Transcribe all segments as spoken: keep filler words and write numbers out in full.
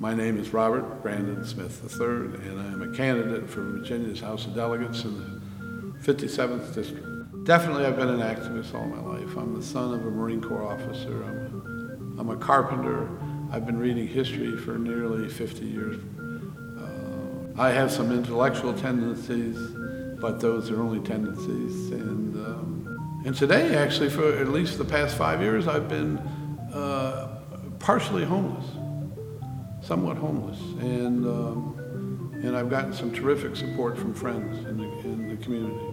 My name is Robert Brandon Smith the third, and I am a candidate for Virginia's House of Delegates in the fifty-seventh District. Definitely, I've been an activist all my life. I'm the son of a Marine Corps officer. I'm a, I'm a carpenter. I've been reading history for nearly fifty years. Uh, I have some intellectual tendencies, but those are only tendencies. And, um, and today, actually, for at least the past five years, I've been uh, partially homeless, somewhat homeless. And, um, and I've gotten some terrific support from friends in the, in the community.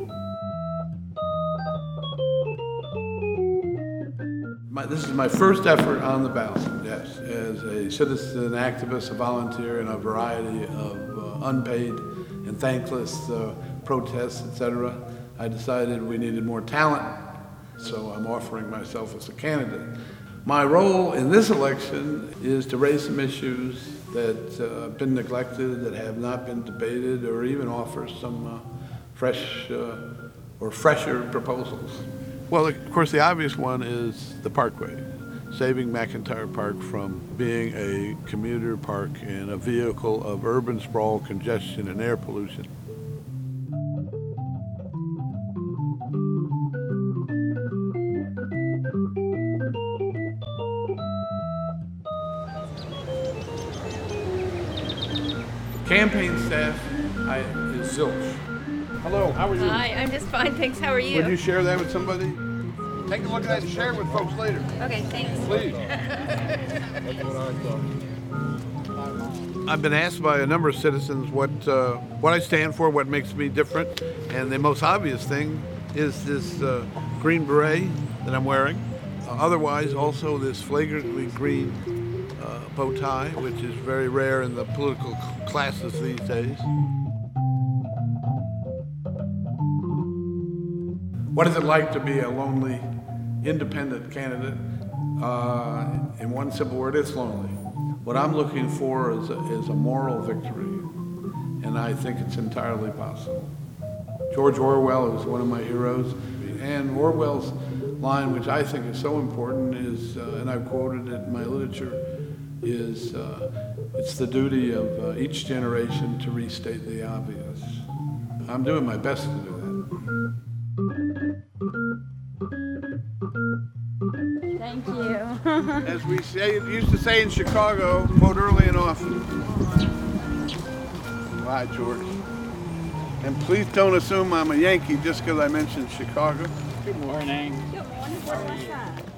My, this is my first effort on the ballot, yes, as a citizen activist, a volunteer in a variety of uh, unpaid and thankless uh, protests, et cetera. I decided we needed more talent, so I'm offering myself as a candidate. My role in this election is to raise some issues that uh, have been neglected, that have not been debated, or even offer some uh, fresh uh, or fresher proposals. Well, of course, the obvious one is the Parkway, saving McIntyre Park from being a commuter park and a vehicle of urban sprawl, congestion, and air pollution. The campaign staff I, is zilch. Hello, how are you? Hi, I'm just fine, thanks. How are you? Would you share that with somebody? Take a look at that and share it with folks later. Okay, thanks. Please. I've been asked by a number of citizens what uh, what I stand for, what makes me different, and the most obvious thing is this uh, green beret that I'm wearing. Uh, otherwise, also this flagrantly green uh, bow tie, which is very rare in the political classes these days. What is it like to be a lonely, independent candidate? Uh, in one simple word, it's lonely. What I'm looking for is a, is a moral victory, and I think it's entirely possible. George Orwell is one of my heroes, and Orwell's line, which I think is so important, is, uh, and I've quoted it in my literature, is uh, it's the duty of uh, each generation to restate the obvious. I'm doing my best to do that. Thank you. As we say, used to say in Chicago, vote early and often. Bye, George. And please don't assume I'm a Yankee just because I mentioned Chicago. Good morning. Good morning. What's that?